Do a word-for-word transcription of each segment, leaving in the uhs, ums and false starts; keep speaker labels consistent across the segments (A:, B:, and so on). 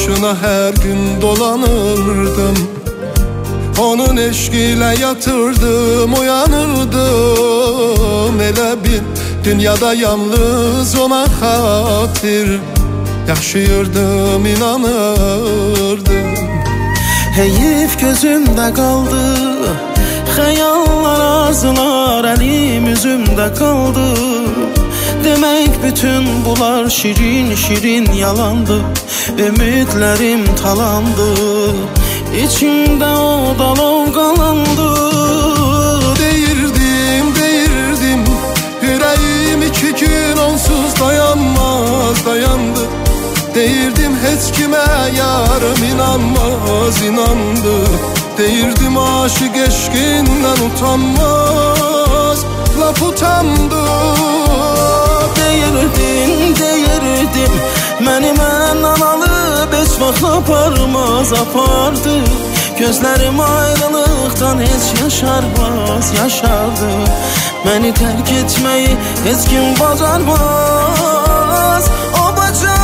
A: başına her gün dolanırdım. Onun eşkiyle yatırdım, uyanırdım. Elə bir dünyada yalnız ona xatir yaşayırdım, inanırdım.
B: Heyif gözümdə qaldı, xəyallar, arzular əlim üzümdə qaldı. Demək bütün bunlar şirin şirin yalandı. Ümidlərim talandı, İçimdə o dalov qalandı.
A: Deyirdim, deyirdim, yüreğim iki gün onsuz dayanmaz, dayandı. Deyirdim heç kimə yarım inanmaz, inandı. Deyirdim aşık eşqindən utanmaz, laf utandı.
B: Deyirdim, deyirdim, məni məndən alıb heç vaxt aparmaz, apardı. Gözlərim ayrılıqdan heç yaşarmaz, yaşardı. Məni tərk etməyi heç kim bacarmaz, o bacardı.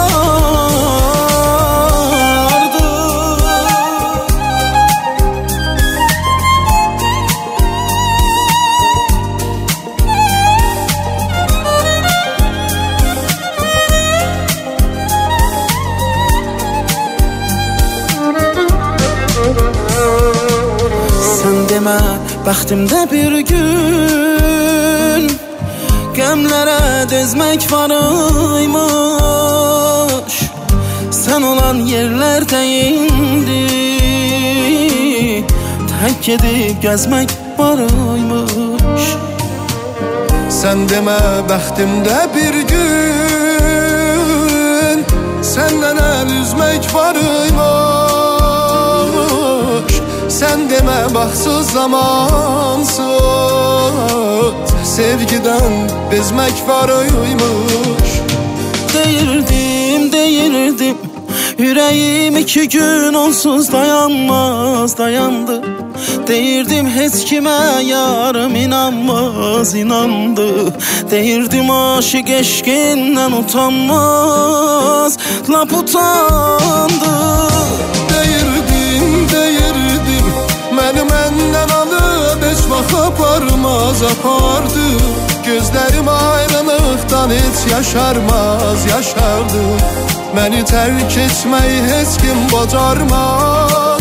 B: Demə, bəxtimdə bir gün qəmlərə dözmək varaymış. Sən olan yerlərdə indi tək edib gəzmək varaymış.
A: Sən demə, bəxtimdə bir gün səndən əl üzmək varaymış. Sen deme baksız zamansız sevgiden bezmek varıymış.
B: Deyirdim, deyirdim, yüreğim iki gün onsuz dayanmaz, dayandı. Deyirdim heç kimə yarım inanmaz, inandı. Deyirdim aşık eşqindən utanmaz, lap utandı.
A: Deyirdim, deyirdim, məni məndən alıb heç vaxt aparmaz, apardı. Gözlərim ayrılıqdan heç yaşarmaz, yaşardı. Məni tərk etməyi heç kim bacarmaz.